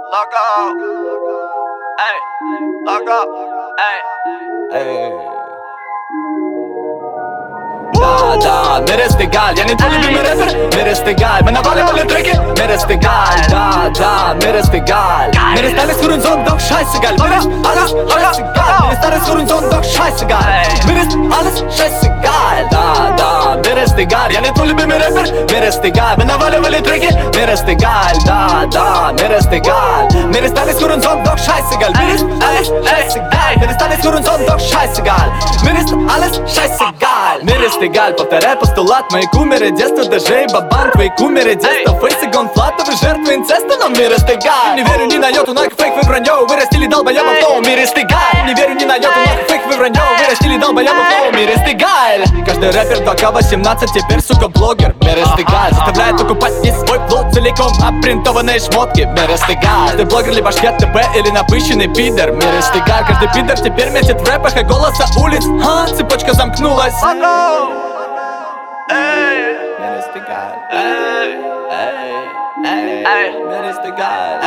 Lock up. Ey, lock up. Ey. Да, मेरे стигаль, я не твой любимый рэпер, मेरे стигаль, мы наваливали треки, मेरे стигаль, да, मेरे стигаль. मेरे стали скурунзон, док шайсигаль, मेरे alles scheißegal. मेरे стали скурунзон, док шайсигаль, मेरे alles scheißegal. Да, मेरे стигаль, я не твой любимый рэпер, मेरे стигаль, мы наваливали треки, मेरे стигаль, да, मेरे стигаль. मेरे стали скурунзон, док шайсигаль, मेरे alles scheißegal. मेरे стали скурунзон, док шайсигаль, मेरे alles scheißegal. मेरे стигаль, повторяй постулат, мои кумиры детства, даже и бабан, твои кумиры детства. Фейс и гонфлат, вы жертвы инцеста, но мир стигаль. Не верю ни на йоту, нахуй фейк, вы вранье, вырастили долбоёбов, но мир стигаль. Не верю ни на йоту, нахуй фейк, вы вранье, вырастили долбоёбов, но мир стигаль. Каждый рэпер 2К18, теперь, сука, блогер, мир стигаль. Заставляет покупать весь свой плод целиком, опринтованные шмотки, мир стигаль. Ты блогер, либо шкет ТБ или напыщенный пидор, мир стигаль. Каждый пидор теперь метит в рэпах и голоса улиц, цепочка замкнулась. Meres tegal, meres tegal,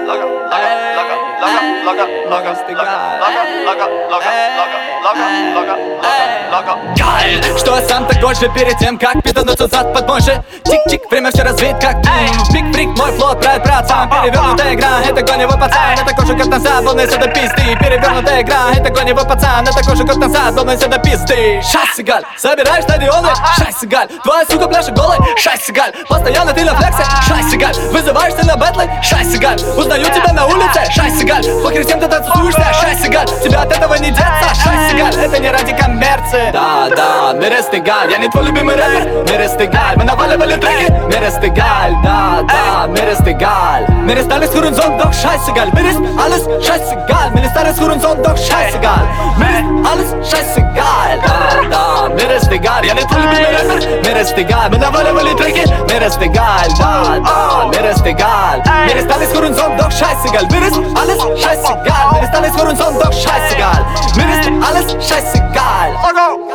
что я сам такой же перед тем, как пиздануться зад под мой же тик-тик, время все развит как биг-фрик, мой флот правит братцам. Перевернутая игра, это гоневой пацан, это такой же как назад, волнуйся до пизды. Перевернутая игра, это гоневой пацан, это такой же как назад, волнуйся до пизды. Шайсигаль, собираешь стадионы, шайсигаль, твоя сука пляшет голой, шайсигаль, постоянно ты на флексе, шайсигаль, вызываешься на бэтлы, шайсигаль, узнаю тебя на улице, шайсигаль, похер всем ты танцуешься, шайсигаль, тебя от этого не деться, шайсигаль, это не ради коммерции. Да, मेरे стигаль, я не твой любимый рэпер, मेरे стигаль, мы наваливали треки, मेरे стигаль, да, मेरे стигаль. मेरे стали скурунзон, док шайсигаль, मेरे alles scheißegal. मेरे стали скурунзон, док шайсигаль, मेरे alles scheißegal. Да, मेरे стигаль, я не твой любимый рэпер, मेरे стигаль, мы наваливали треки, मेरे стигаль, да, मेरे стигаль. मेरे стали скурунзон, док шайсигаль, मेरे alles scheißegal. मेरे стали скурунзон, док шайсигаль, मेरे alles scheißegal.